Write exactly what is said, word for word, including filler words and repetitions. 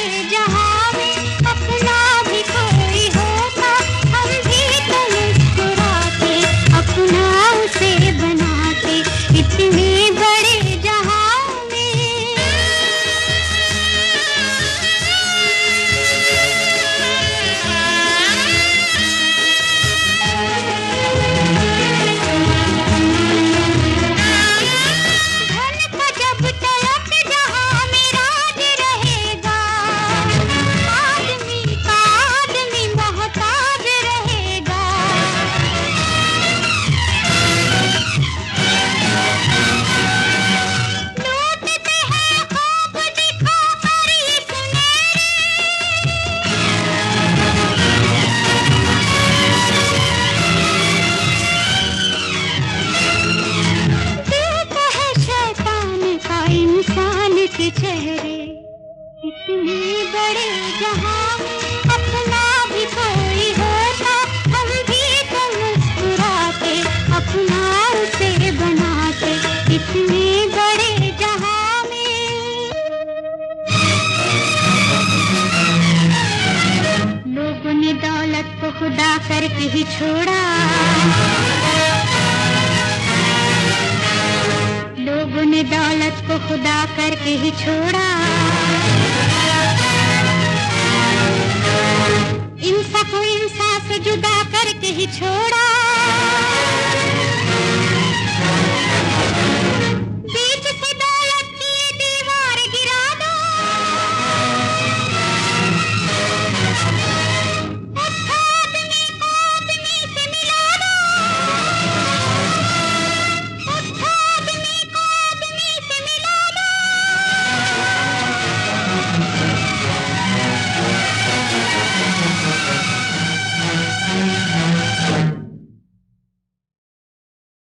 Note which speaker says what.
Speaker 1: बड़े जहां में अपना भी कोई होता, हम भी तो मुस्कुराते, अपना उसे बनाते, इतने बड़े जहां में। धन का जब तलक जहां में राज रहेगा, आदमी का आदमी मोहताज रहेगा। लूटते हैं ख्वाब दिखा कर ये सुनहरे, देखता है शैतान का इंसान के चेहरे, इतने बड़े जहां में अपना भी कोई होता, हम भी तो मुस्कुराते, अपना उसे बनाते, इतने बड़े जहां में। लोगों ने दौलत को खुदा करके ही छोड़ा, लोगों ने दौलत को खुदा करके ही छोड़ा।